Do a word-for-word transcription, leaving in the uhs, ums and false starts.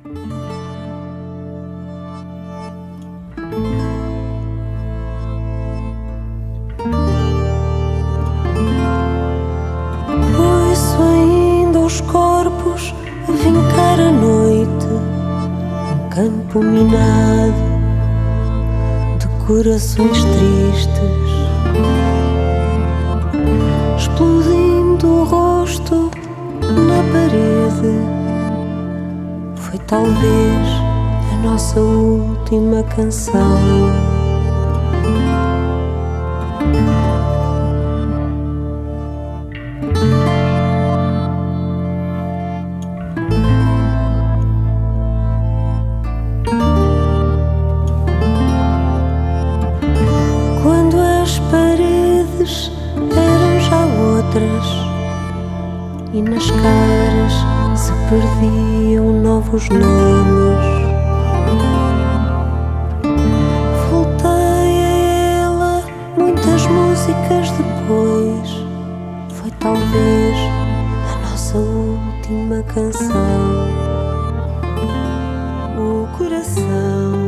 Ouço ainda os corpos a vincar a noite, um campo minado de corações tristes, explodindo o rosto na parede. Foi talvez a nossa última canção. Quando as paredes eram já outras e nas caras se perdiam novos nomes, voltei a ela muitas músicas depois. Foi talvez a nossa última canção. O coração